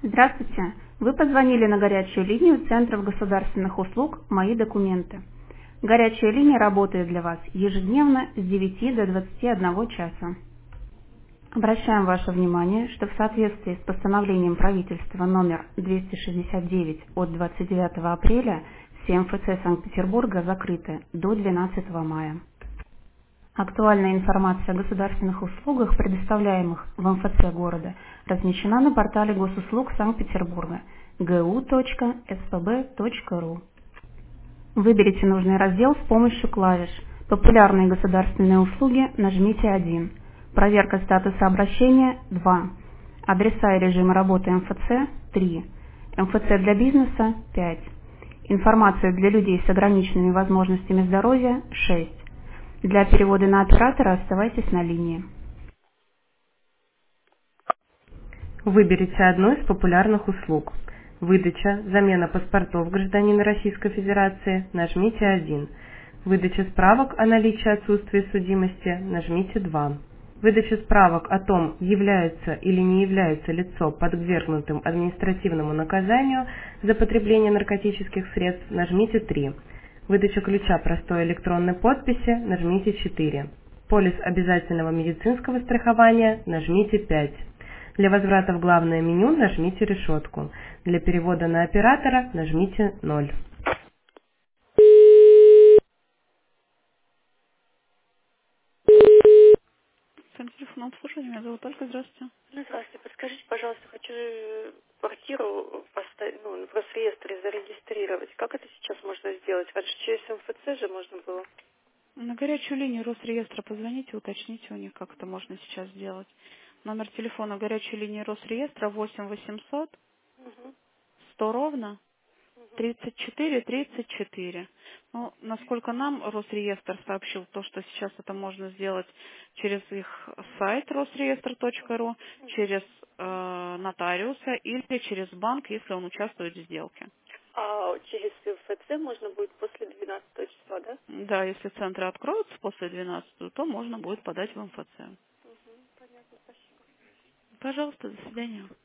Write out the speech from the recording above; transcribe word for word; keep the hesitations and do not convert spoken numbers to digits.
Здравствуйте. Вы позвонили на горячую линию Центров государственных услуг «Мои документы». Горячая линия работает для вас ежедневно с девяти до двадцати одного часа. Обращаем ваше внимание, что в соответствии с постановлением правительства номер двести шестьдесят девять от двадцать девятого апреля все эм эф цэ Санкт-Петербурга закрыты до двенадцатого мая. Актуальная информация о государственных услугах, предоставляемых в эм эф цэ города, размещена на портале госуслуг Санкт-Петербурга гэ у точка эс пэ бэ точка ру. Выберите нужный раздел с помощью клавиш «Популярные государственные услуги» нажмите один, «Проверка статуса обращения» два, «Адреса и режимы работы эм эф цэ» три, эм эф цэ для бизнеса пять, «Информация для людей с ограниченными возможностями здоровья» шесть. Для перевода на оператора оставайтесь на линии. Выберите одну из популярных услуг. Выдача, замена паспортов гражданина Российской Федерации, нажмите один. Выдача справок о наличии отсутствия судимости, нажмите два. Выдача справок о том, является или не является лицо подвергнутым административному наказанию за потребление наркотических средств, нажмите три. Выдача ключа простой электронной подписи, нажмите четыре. Полис обязательного медицинского страхования, нажмите пять. Для возврата в главное меню нажмите решетку. Для перевода на оператора нажмите ноль. Центр телефонного обслуживания, меня зовут Ольга, здравствуйте. Ну, здравствуйте. Подскажите, пожалуйста, хочу э, квартиру поставить, ну, в Росреестре зарегистрировать. Как это сейчас можно сделать? Вот же через эм эф цэ же можно было. На горячую линию Росреестра позвоните, уточните у них, как это можно сейчас сделать. Номер телефона горячей линии Росреестра восемь восемьсот Угу, сто ровно угу. тридцать четыре тридцать четыре. Ну, насколько нам Росреестр сообщил, то, что сейчас это можно сделать через их сайт росреестр точка ру, через э, нотариуса или через банк, если он участвует в сделке. А через эм эф цэ можно будет после двенадцатого числа, да? Да, если центры откроются после двенадцатого, то можно будет подать в эм эф цэ. Угу, понятно, спасибо. Пожалуйста, до свидания.